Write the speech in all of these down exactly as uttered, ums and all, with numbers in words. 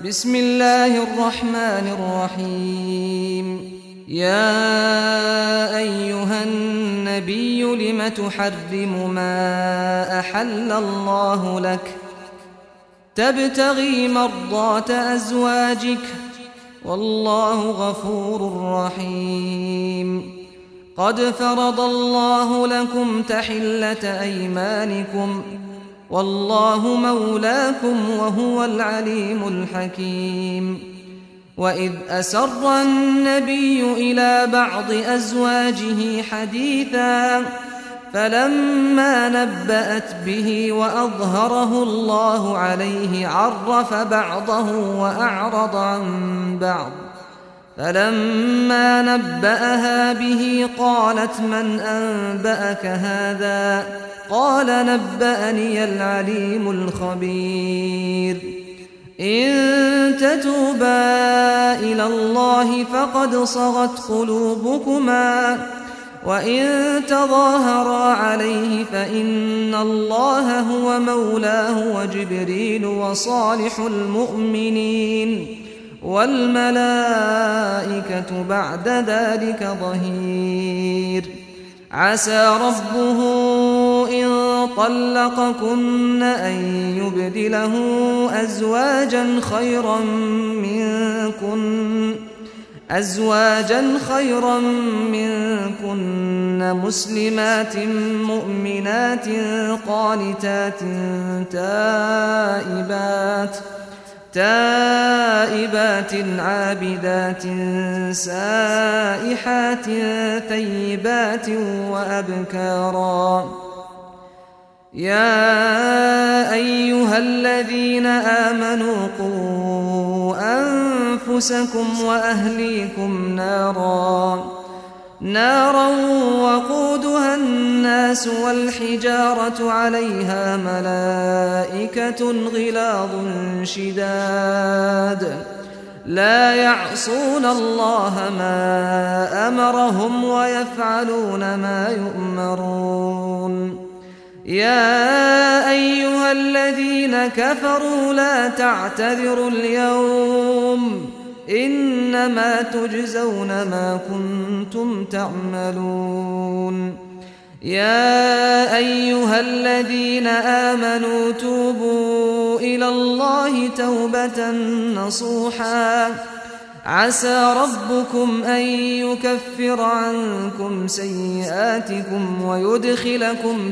بسم الله الرحمن الرحيم. يا أيها النبي لم تحرم ما أحل الله لك تبتغي مرضات أزواجك والله غفور رحيم. قد فرض الله لكم تحلة أيمانكم والله مولاكم وهو العليم الحكيم. وإذ أسر النبي إلى بعض أزواجه حديثا فلما نبأت به وأظهره الله عليه عرف بعضه وأعرض عن بعض. فلما نبأها به قالت من أنبأك هذا؟ قال نبأني العليم الخبير. إن تتوبا إلى الله فقد صغت قلوبكما وإن تظاهرا عليه فإن الله هو مولاه وجبريل وصالح المؤمنين والملائكة بعد ذلك ظهير. عسى ربه إن طلقكن أن يبدله أزواجا خيرا منكن أزواجا خيرا منكن مسلمات مؤمنات قانتات تائبات تائبات عابدات سائحات ثيبات وأبكارا. يا أيها الذين آمنوا قوا أنفسكم وأهليكم نارا نارا وقودها الناس والحجارة عليها ملائكة غلاظ شداد لا يعصون الله ما أمرهم ويفعلون ما يؤمرون. يا أيها الذين كفروا لا تعتذروا اليوم إنما تجزون ما كنتم تعملون. يا أيها الذين آمنوا توبوا إلى الله توبة نصوحا عسى ربكم أن يكفر عنكم سيئاتكم ويدخلكم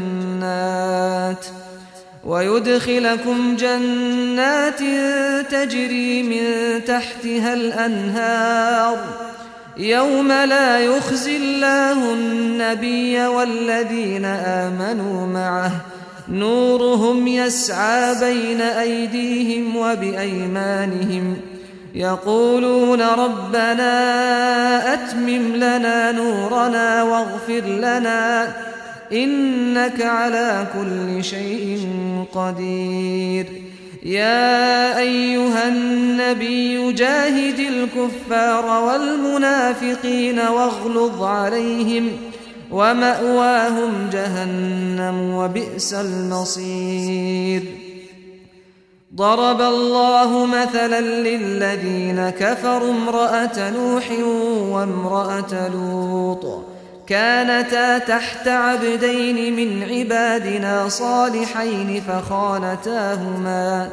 جنات ويدخلكم جنات تجري من تحتها الأنهار يوم لا يخزي الله النبي والذين آمنوا معه نورهم يسعى بين أيديهم وبأيمانهم يقولون ربنا أتمم لنا نورنا واغفر لنا إنك على كل شيء قدير. يا أيها النبي جاهد الكفار والمنافقين واغلظ عليهم ومأواهم جهنم وبئس المصير. ضرب الله مثلا للذين كفروا امرأة نوح وامرأة لوط كانتا تحت عبدين من عبادنا صالحين فخانتاهما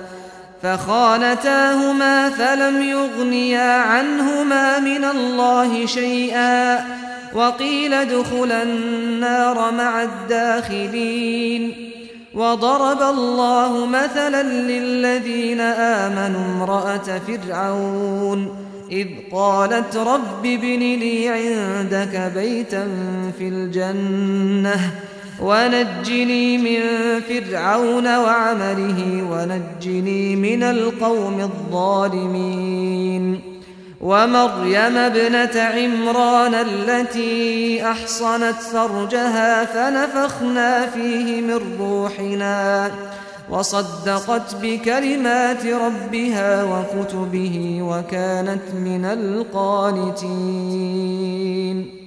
فخانتاهما فلم يغنيا عنهما من الله شيئا وقيل ادخلا النار مع الداخلين. وضرب الله مثلا للذين آمنوا امرأة فرعون إذ قالت رب ابن لي عندك بيتا في الجنة ونجني من فرعون وعمله ونجني من القوم الظالمين. ومريم ابنة عمران التي أحصنت فرجها فنفخنا فيه من روحنا وصدقت بكلمات ربها وكتبه وكانت من القانتين.